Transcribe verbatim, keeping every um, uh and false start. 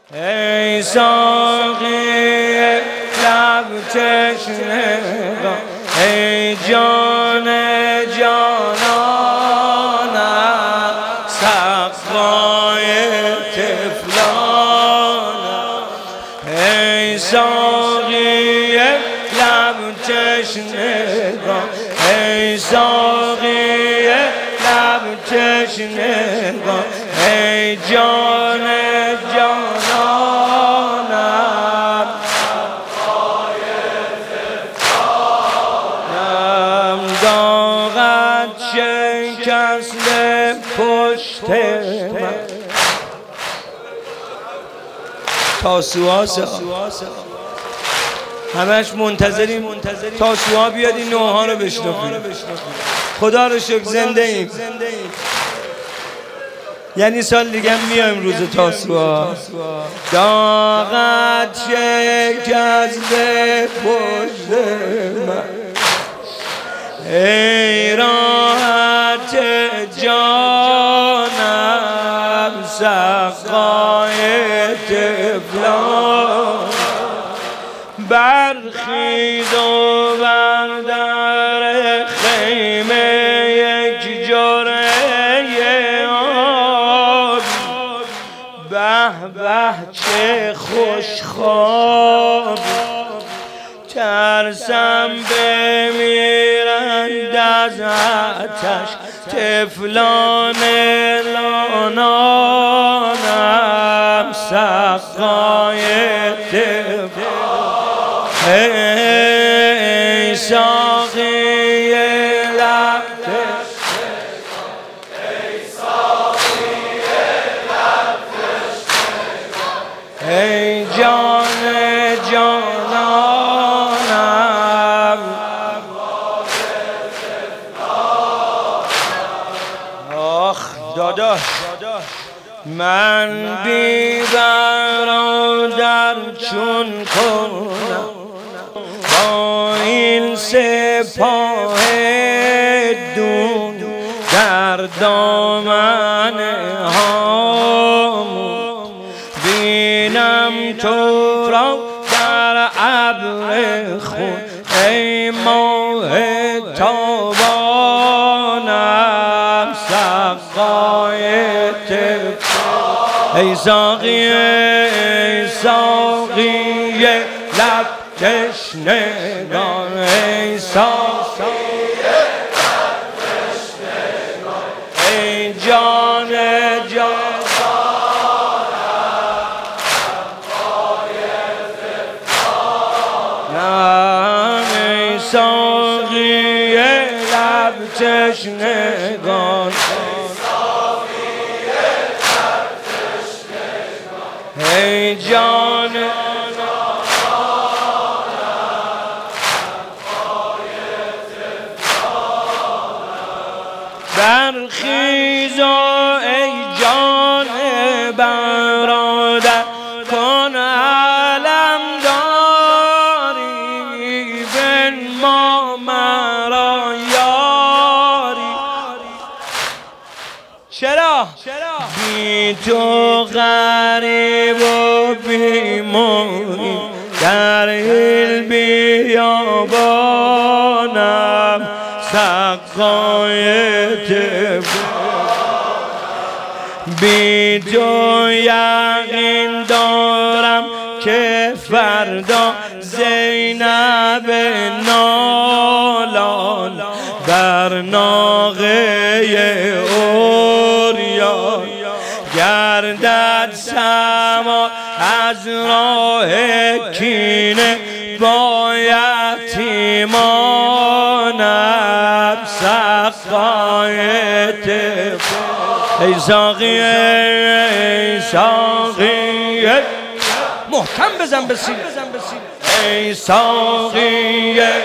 ای ساقی لب تشنگان، ای جان جانانم، سقای طفلانم. ای ساقی لب تشنگان، ای ساقی لب تشنگان، ای جان جانانم، نم داغت شکست پشت من. تاسوعاست، همش منتظریم تاسوعا بیاد این نوها رو بشنفیم. خدا رو شکر زنده ایم، یعنی سال دیگه هم میایم روز تاسوعا. داغت شکست پشت من، ای راحت جانم، سقای طفلان. برخیز و بردر خیمه یک جرعه آب، به به چه خوش خواب. ترسم بمیرند از آتش طفلان لانانم، سقای طفلان. ای ساقی لب تشنگان، ای ساقی لب تشنگان، ای جان جانانم. آخ داداش، من بی برادر چون کنم، با این سپاه دون در دامن هام. بینم تو را در ابر خون، ای ماه تابانم، سقای طفلان. ای ساقی ای ساقی لب تشنگان، ای ساقی لب تشنگان، ای جان جانانم، سقای طفلانم. ای ساقی لب تشنگان، ای جان برخیز ای جان برادر، کن علم داری، بنما مرا یاری. چرا؟ بی تو غریب و بیماری، در این بیابانم، سقای طفلان. بی تو یقین دارم که فردا زینب نالان در ناقه اوریان گردد سما از راه کینه، با یتیمانم، سقای طفلان. ای ساقی ای ساقی محکم بزن به سینه، ای ساقی